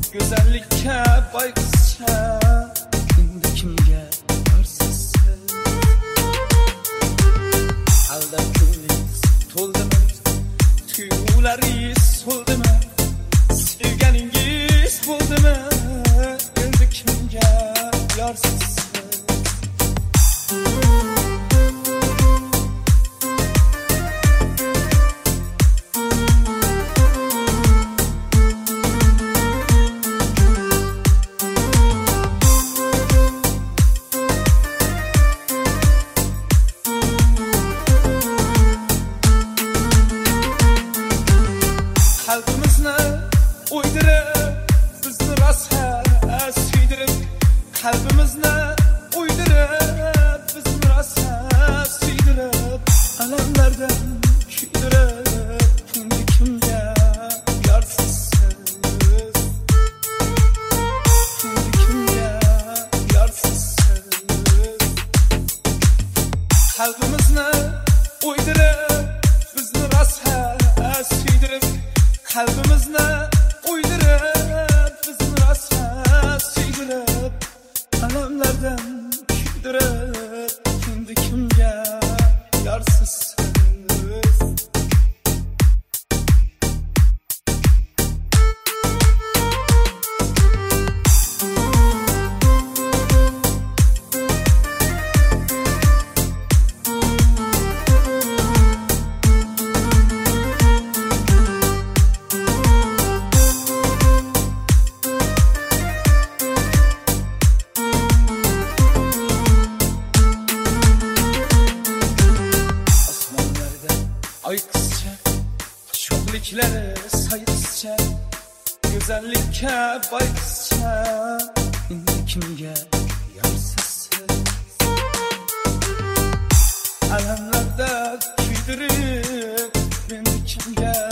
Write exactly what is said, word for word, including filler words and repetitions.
Go'zallikka boy qizcha endi kimga yorsiz? Aldab ko'nglingiz to'ldimi? Tuyg'ularingiz so'ldimi? Sevganingiz bo'ldimi? Endi kimga yorsiz? Qalbimizni o'ydirib, bizni rosa suydirib, qalbimizni o'ydirib, bizni rosa suydirib, alamlardan kuydirib, endi kimga yorsiz? Endi kimga yorsiz? Qalbimizni o'ydirib, bizni rosa suydirib, qalbimizni o'ydirib, bizni rosa suydirib, alamlardan kuydirib, endi kimga yorsiz? Ay qizcha, sho'xliklari sayqizcha, go'zallikka boy qizcha endi kimga yorsiz? Alamlarda kuydirib, endi kimga